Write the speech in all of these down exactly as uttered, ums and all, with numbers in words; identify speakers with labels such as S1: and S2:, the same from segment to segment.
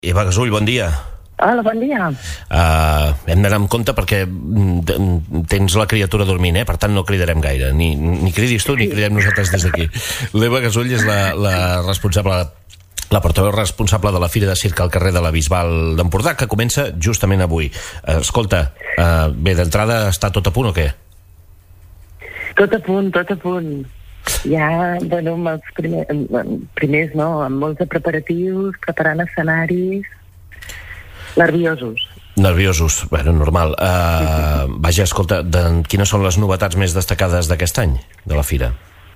S1: Eva Gasull, bon dia.
S2: Hola, bon dia.
S1: Uh, hem d'anar amb compte perquè tens la criatura dormint, eh? Per tant no cridarem gaire. Ni, ni cridis tu ni cridem nosaltres des d'aquí. L'Eva Gasull és la, la responsable, la portaveu responsable de la Fira de Circ al carrer de la Bisbal d'Empordà, que comença justament avui. Uh, escolta, uh, bé, d'entrada està tot a punt o què?
S2: Tot a punt, tot a punt. Ja, bueno, amb els primers, primers no, amb molts de preparatius, preparant escenaris, nerviosos.
S1: Nerviosos, bueno, normal. Uh, vaja, escolta, de, quines són les novetats més destacades d'aquest any, de la Fira?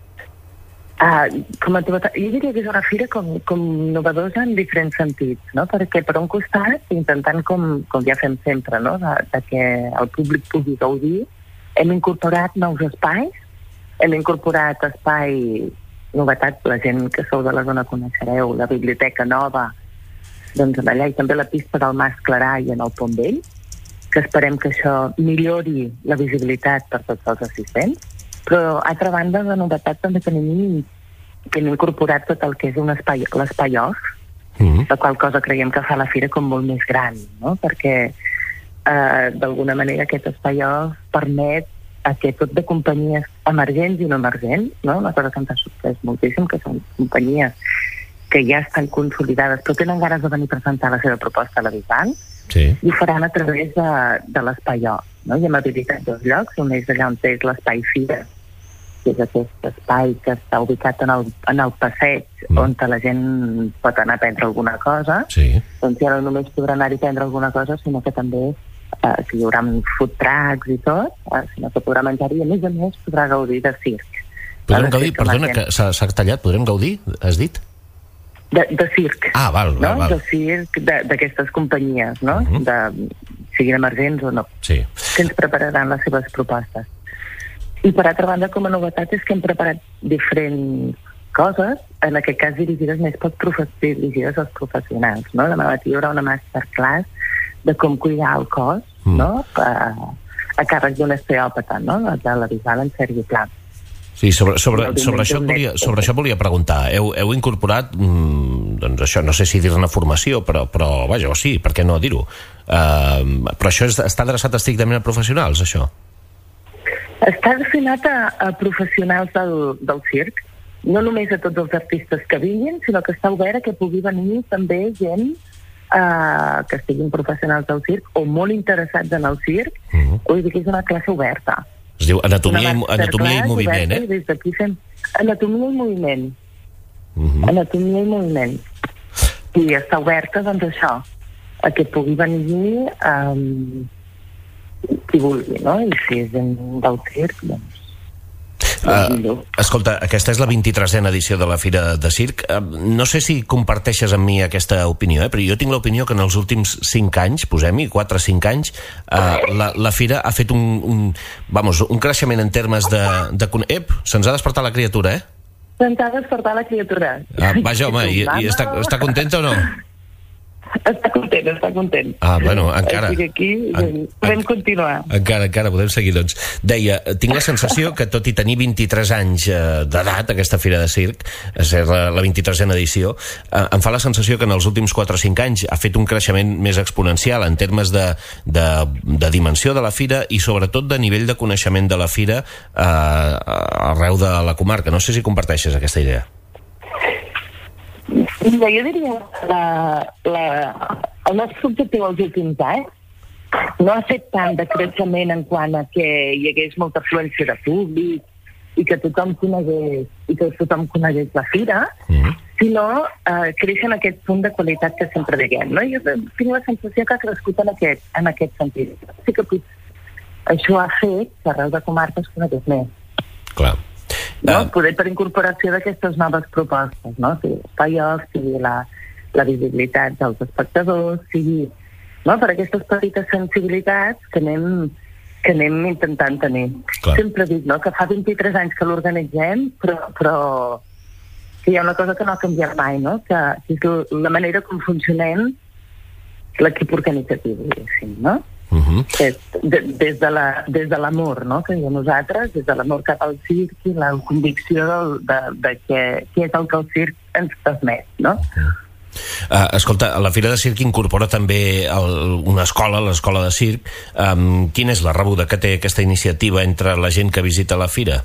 S2: Uh, com a novetat, jo diria que és una fira com, com novedosa en diferents sentits, no? Perquè per un costat, intentant com, com ja fem sempre, no? de, de que el públic pugui gaudir, hem incorporat nous espais, hem incorporat espai, novetat, la gent que sou de la zona coneixereu, la biblioteca nova, doncs allà i també la pista del Mas Clarà i en el Pont Vell, que esperem que això millori la visibilitat per tots els assistents, però a altra banda de novetat també tenim, tenim incorporat tot el que és un espai, l'espai off, mm-hmm. la qual cosa creiem que fa la fira com molt més gran, no? Perquè eh, d'alguna manera aquest espai off permet a que tot de companyies emergents i no emergents, no? Una cosa que ens ha sorprès moltíssim, que són companyies que ja estan consolidades, però tenen ganes de venir a presentar la seva proposta a la Bisbal, sí. I ho faran a través de, de l'espai off, no? I hem habilitat dos llocs, un és allà on és l'espai Fira, que és aquest espai que està ubicat en el, en el passeig, mm. on la gent pot anar a prendre alguna cosa, sí. Doncs ja no només podrà anar-hi a prendre alguna cosa, sinó que també Uh, que hi haurà food trucks i tot, uh, sinó que podrà menjar-hi, i a més a més podrà gaudir de circ.
S1: Podrem gaudir, perdona, que s'ha tallat, podrem gaudir, has dit?
S2: De, de circ.
S1: Ah, val,
S2: no?
S1: val, val.
S2: De circ d'aquestes companyies, no? Uh-huh. De, siguin emergents o no.
S1: Sí.
S2: Que ens prepararan les seves propostes. I per altra banda, com a novetat, és que hem preparat diferents coses, en aquest cas dirigides més pels profes- dirigides als professionals, no? Demà matí hi haurà una masterclass de com cuidar el cos, mm. no? A, a càrrec d'un osteòpata, no? De la Bisbal en Sergi Pla.
S1: Sí, sobre, sobre, sobre, això volia, sobre això volia preguntar. Heu, heu incorporat, mmm, doncs això, no sé si dir-ne formació, però, però vaja, o sí, per què no dir-ho? Uh, però això és, està adreçat estrictament a professionals, això?
S2: Està destinat a, a professionals del, del circ, no només a tots els artistes que vinguin, sinó que està obert a que pugui venir també gent Uh, que estiguin professionals del circ o molt interessats en el circ, uh-huh. Vull dir que és una classe oberta.
S1: Es diu anatomia, i, anatomia i moviment,
S2: oberta,
S1: eh?
S2: Des d'aquí fem anatomia i moviment. Uh-huh. Anatomia i moviment. I està oberta, doncs, això, a que pugui venir um, qui vulgui, no? I si és del circ, doncs...
S1: Uh, escolta, aquesta és la vint-i-tresena edició de la Fira de Circ. Uh, no sé si comparteixes amb mi aquesta opinió, eh? Però jo tinc l'opinió que en els últims cinc anys, posem-hi, quatre o cinc anys, uh, la, la Fira ha fet un, un, vamos, un creixement en termes de... de... Ep, se'ns ha despertat la criatura, eh?
S2: Se'ns ha despertat la criatura.
S1: Ah, vaja, home, i, i està, està contenta o no?
S2: Està content, està content.
S1: Ah, bueno, encara.
S2: Estic aquí, en, podem en, continuar.
S1: Encara, encara, podem seguir, doncs. Deia, tinc la sensació que tot i tenir vint-i-tres anys eh, d'edat, aquesta Fira de Circ, és la, la vint-i-tresena edició, eh, em fa la sensació que en els últims quatre o cinc anys ha fet un creixement més exponencial en termes de, de, de dimensió de la Fira i sobretot de nivell de coneixement de la Fira eh, arreu de la comarca. No sé si comparteixes aquesta idea.
S2: Mira, jo diria la, la, el nostre objectiu als últims anys no ha fet tant de creixement en quant a que hi hagués molta afluència de públic i que tothom conegués, i que tothom conegués la fira, mm-hmm. sinó eh, créixer en aquest punt de qualitat que sempre diguem. No? Jo tinc la sensació que ha crescut en aquest, en aquest sentit. Sí que això ha fet que arreu de comarques conegués més.
S1: Clar.
S2: No? Uh... Poder per incorporació d'aquestes noves propostes, no? Sigui l'espai off, sigui la, la visibilitat dels espectadors, sigui, no? Per aquestes petites sensibilitats que anem, que anem intentant tenir. Clar. Sempre dic, no? Que fa vint-i-tres anys que l'organitzem, però, però que hi ha una cosa que no ha canviat mai, no? Que, que és la manera com funcionem l'equip organitzatiu, diguéssim, no? Uh-huh. Des, de, des de la, des de l'amor, no? Que hi ha nosaltres, des de l'amor cap al circ i la convicció del, de, de què, què és el que el circ ens transmet, no? Uh-huh.
S1: Uh, escolta, la Fira de Circ incorpora també el, una escola, l'escola de circ. Um, quina és la rebuda que té aquesta iniciativa entre la gent que visita la fira?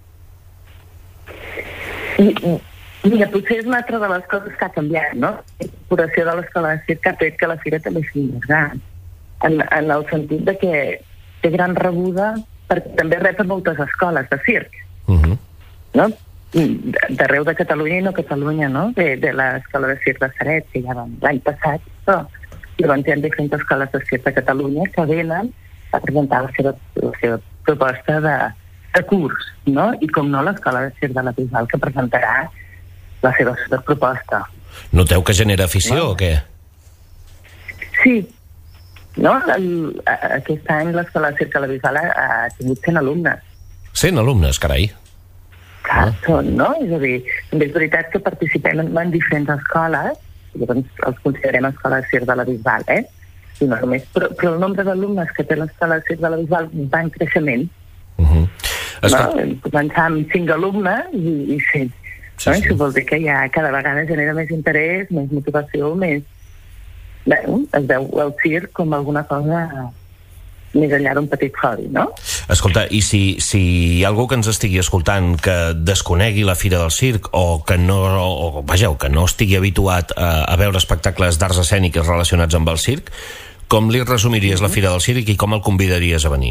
S2: I, mira, potser és una altra de les coses que ha canviat, no? La incorporació de l'escola de circ ha fet que la fira també sigui més gran, en, en el sentit de que té gran rebuda perquè també rep moltes escoles de circ, uh-huh. no? D'arreu de Catalunya i no Catalunya, no? De, de l'escola de circ de Ceret, que ja van l'any passat, però llavors hi ha diferents escoles de circ de Catalunya que venen a presentar la seva, la seva proposta de, de curs, no? I com no, l'escola de circ de la Bisbal que presentarà la seva proposta.
S1: Noteu que genera afició no? o què?
S2: Sí. No? El, aquest any l'escola de circ de la Bisbal ha, ha tingut cent alumnes.
S1: cent alumnes, carai.
S2: Clar, són, no? És a dir, també és veritat que participem en, en diferents escoles, llavors els considerem escola de circ de la Bisbal, eh? I no només, però, però el nombre d'alumnes que té l'escola de circ de la Bisbal va en creixement. Uh-huh. No? Començar amb cinc alumnes i, i sí. Sí, no? Sí. Això vol dir que ja cada vegada genera més interès, més motivació, més... Bé, es veu el circ com alguna cosa més enllà d'un petit hobby, no?
S1: Escolta, i si, si hi ha algú que ens estigui escoltant que desconegui la Fira del Circ o que no, o, vegeu, que no estigui habituat a, a veure espectacles d'arts escèniques relacionats amb el circ, com li resumiries la Fira del Circ i com el convidaries a venir?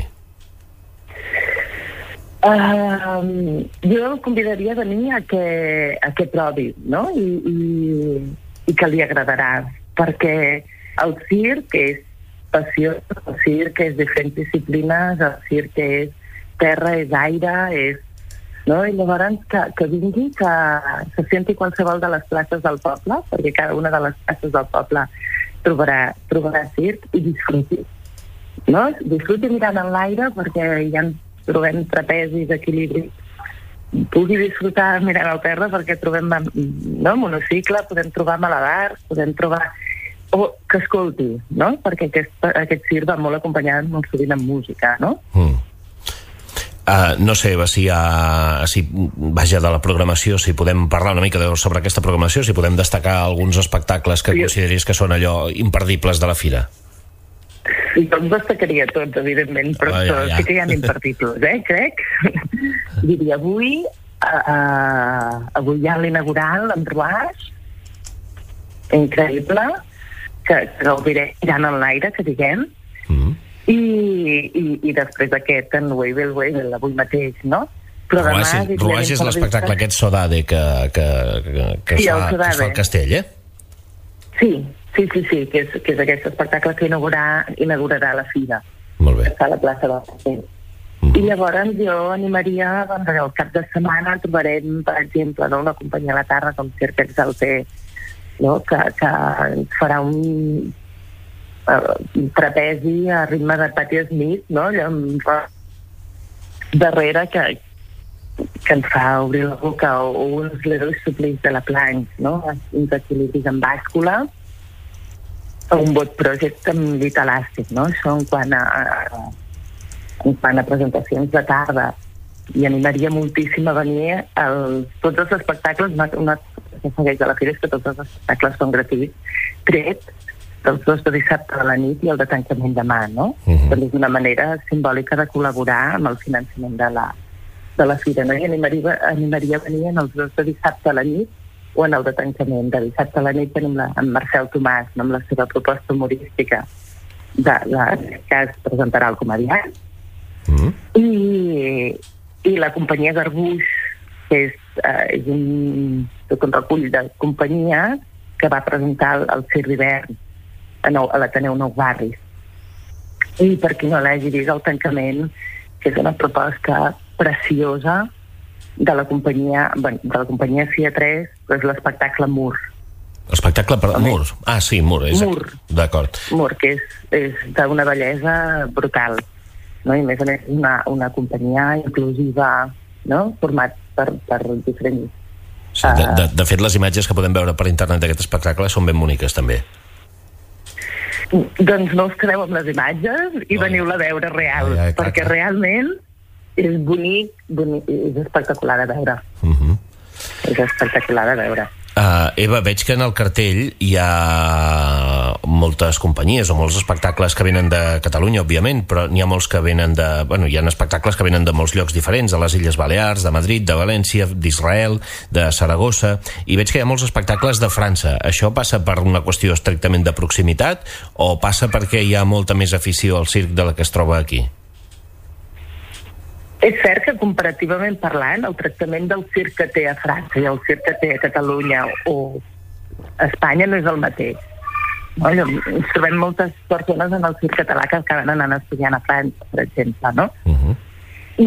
S2: Uh, jo el convidaria a venir a que, a que provi, no? I, i, i que li agradarà, perquè el circ és passió, el circ és diferents disciplines, el circ és terra, és aire, és... No? I llavors que, que vingui, que se senti qualsevol de les places del poble, perquè cada una de les places del poble trobarà, trobarà circ i disfruti. No? Disfruti mirant en l'aire, perquè ja ens trobem trapezis, equilibris. Pugui disfrutar mirant al terra, perquè trobem no? monocicle, podem trobar malabars, podem trobar... o que escolti, no? Perquè aquest, aquest circ va molt acompanyat molt sovint amb música, no? Mm.
S1: Uh, no sé si hi ha, si, vaja, de la programació, si podem parlar una mica de, sobre aquesta programació, si podem destacar alguns espectacles que sí. consideris que són allò imperdibles de la fira.
S2: Sí, doncs destacaria tots, evidentment, però oh, ja, ja. sí que hi ha imperdibles, eh, crec. Diria, avui, uh, uh, avui hi ha l'inaugural amb Ruàs, increïble, que gaudiré mirant en l'aire, que diguem, mm. i, i, i després d'aquest en Wavell Wavell, avui mateix, no? Però
S1: Ruàs, demà... Ruàs és l'espectacle aquest Sodade que, que, que, que, sí, fa, que es fa al castell, eh?
S2: Sí, sí, sí, sí que, és, que és aquest espectacle que inaugurarà, inaugurarà la fira.
S1: Molt bé.
S2: Que està a la plaça del castell. Mm. I llavors jo animaria, doncs, el cap de setmana trobarem, per exemple, no, una companyia a la tarda com Circ Exalté, no? que, que ens farà un, uh, un trapezi a ritme de Patti Smith, no? Allò, darrere que, que ens fa obrir la boca, o, o uns Leroy Supplís de la Planche, no? Uns equilibris en bàscula, o un bot project amb llit elàstic, no? Això en quant a, a, en quant a presentacions de tarda. I animaria moltíssim a venir els, tots els espectacles. Una, una que segueix de la fira és que tots els espectacles són gratuïts, tret dels dos de dissabte de la nit i el de tancament demà, no? Uh-huh. Però és una manera simbòlica de col·laborar amb el finançament de la, de la fira, no? I animaria, animaria a venir en els dos de dissabte a la nit o en el de tancament. De dissabte a la nit tenim la, en Marcel Tomàs, no? Amb la seva proposta humorística, de, de, que es presentarà al comediant. Uh-huh. I i la companyia Garbuix, que és, eh, és un, tot un recull de companyia que va presentar el, el Circ d'hivern a, nou, a l'Ateneu Nou Barris. I per qui no l'hagi vist, el tancament, que és una proposta preciosa de la companyia, bueno, de la companyia C I A tres, que és l'espectacle Mur.
S1: L'espectacle per Mur? Ah, sí, Mur. És...
S2: Mur.
S1: D'acord.
S2: Mur, que és, és d'una bellesa brutal. No? I a més a més una, una companyia inclusiva, no? Format per, per diferents...
S1: Sí, de, de, de fet, les imatges que podem veure per internet d'aquest espectacle són ben boniques, també.
S2: Doncs no us quedeu amb les imatges i oh, veniu-la a veure real, oh, ja, clar, perquè clar. realment és bonic, bonic, és espectacular de veure. Uh-huh. És espectacular de veure.
S1: Uh, Eva, veig que en el cartell hi ha moltes companyies o molts espectacles que venen de Catalunya, òbviament, però n'hi ha molts que venen de... Bueno, hi ha espectacles que venen de molts llocs diferents, de les Illes Balears, de Madrid, de València, d'Israel, de Saragossa, i veig que hi ha molts espectacles de França. Això passa per una qüestió estrictament de proximitat o passa perquè hi ha molta més afició al circ de la que es troba aquí?
S2: És cert que comparativament parlant, el tractament del circ que té a França i el circ que té a Catalunya o a Espanya no és el mateix. No? Ens trobem moltes persones en el circ català que acaben anant estudiant a França, per exemple, no? Uh-huh. I,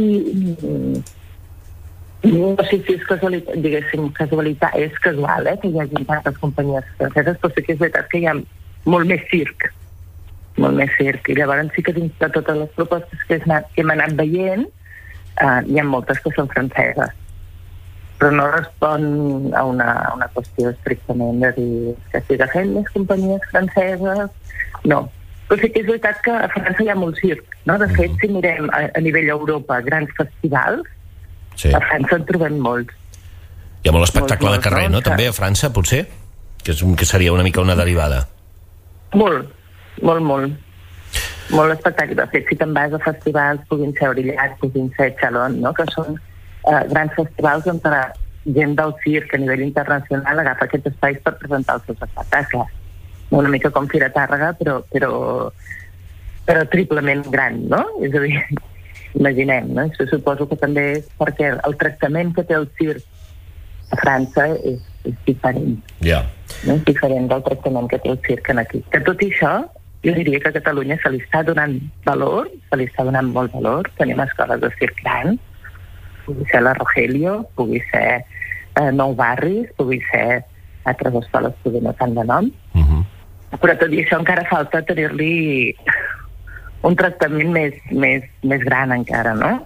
S2: I no sé si és casualitat, diguéssim, casualitat, és casual, eh, que hi hagi tantes companyies franceses, però sí que és veritat que hi ha molt més circ, molt més circ, i llavors sí que dins de totes les propostes que hem anat veient, Uh, hi ha moltes que són franceses, però no respon a una, a una qüestió estrictament de dir que si agafem més companyies franceses, no. Però sí que és veritat que a França hi ha molt circ, no? De fet, si mirem a, a nivell Europa grans festivals, sí. A França en trobem molts.
S1: Hi ha molt espectacle molt, de carrer, no? També a França, potser? Que, és, que seria una mica una derivada.
S2: Molt, molt, molt. Molt espectacle. De fet, si te'n vas a festivals, puguin ser Aurillac, puguin ser Chalon, no? Que són eh, grans festivals on la gent del circ a nivell internacional agafa aquests espais per presentar els seus espectacles. Una mica com Fira Tàrrega, però, però, però triplement gran, no? És a dir, imaginem, no? Això suposo que també és perquè el tractament que té el circ a França és, és diferent.
S1: Ja.
S2: Yeah. No? És diferent del tractament que té el circ aquí. Que tot i això, jo diria que a Catalunya se li està donant valor, se li està donant molt valor. Tenim escoles de circ grans, pugui ser la Rogelio, pugui ser eh, Nou Barris, pugui ser altres escoles que no tant de nom. Uh-huh. Però tot i això encara falta tenir-li un tractament més, més, més gran encara, no?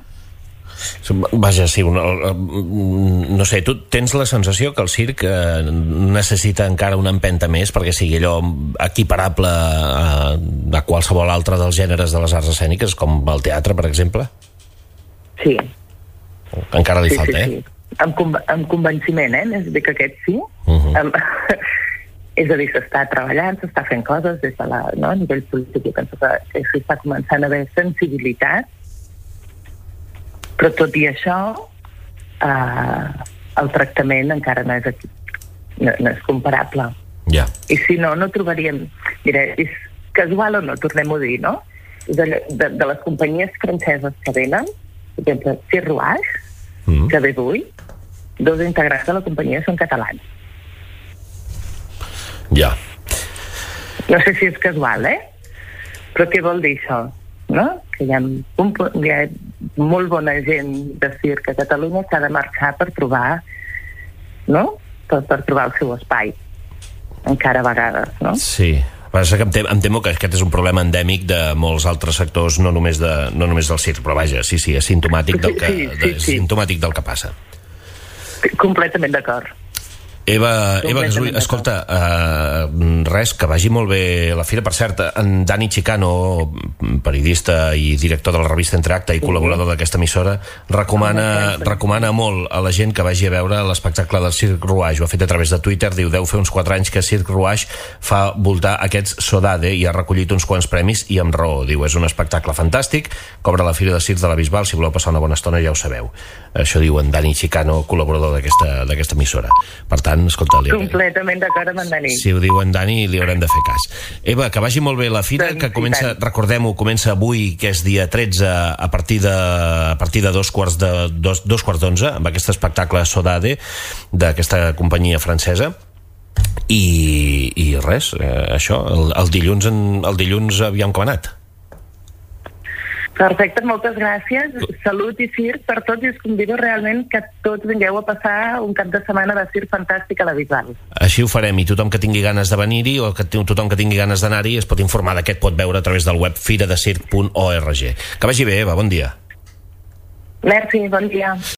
S1: Vaja, sí, una, no sé, tu tens la sensació que el circ eh, necessita encara una empenta més perquè sigui allò equiparable a, a qualsevol altre dels gèneres de les arts escèniques, com el teatre, per exemple?
S2: Sí.
S1: Encara li
S2: sí,
S1: falta,
S2: sí,
S1: eh?
S2: Sí. Amb, conv amb convenciment, eh? És a dir, que aquest sí.
S1: Uh-huh.
S2: amb, és a dir, s'està treballant, s'està fent coses des de la, no? A nivell polític, jo penso que, que s'està començant a haver sensibilitat. Però tot i això, eh, el tractament encara no és, aquí, no, no és comparable.
S1: Yeah.
S2: I si no, no trobaríem... Mira, és casual o no, tornem-ho a dir, no? De, de, de les companyies franceses que venen, per exemple, Cirque Rouage, mm. que ve avui, dos integrants de la companyia són catalans.
S1: Ja. Yeah.
S2: No sé si és casual, eh? Però què vol dir això? No? Que hi ha, un, hi ha molt bona gent de circ a Catalunya que ha de marxar per trobar, no? Per, per trobar el seu espai, encara a vegades, no?
S1: Sí. Passa que em, tem em temo que aquest és un problema endèmic de molts altres sectors, no només, de, no només del circ, però vaja, sí, sí, és simptomàtic del que, sí, sí, sí, de, sí. simptomàtic del que passa.
S2: Completament d'acord.
S1: Eva, Eva Gasull, escolta, uh, res, que vagi molt bé la fira. Per cert, en Dani Chicano, periodista i director de la revista Entreacte i sí. col·laborador d'aquesta emissora, recomana, recomana molt a la gent que vagi a veure l'espectacle del Cirque Rouage. Ho ha fet a través de Twitter, diu, deu fer uns quatre anys que Cirque Rouage fa voltar aquests Sodade i ha recollit uns quants premis i amb raó. Diu, és un espectacle fantàstic, cobra la Fira de Circ de la Bisbal, si voleu passar una bona estona ja ho sabeu. Això diu en Dani Chicano, col·laborador d'aquesta emissora. Per tant, escolta, li haurem...
S2: completament d'acord amb en Dani.
S1: Si ho diu en Dani, li haurem de fer cas. Eva, que vagi molt bé la fira, doncs, que comença, recordem-ho, comença avui, que és dia tretze, a partir de, a partir de dos quarts de dos, dos quarts d'onze, amb aquest espectacle Sodade d'aquesta companyia francesa. I, i res, eh, això, el, el dilluns, en, el dilluns aviam com ha anat.
S2: Perfecte, moltes gràcies. Salut i circ per tots i us convido realment que tots vingueu a passar un cap de setmana de circ fantàstic a la Bisbal.
S1: Així ho farem i tothom que tingui ganes de venir-hi o que tothom que tingui ganes d'anar-hi es pot informar de què et pot veure a través del web fira de circ punt org. Que vagi bé, Eva, bon dia.
S2: Merci, bon dia.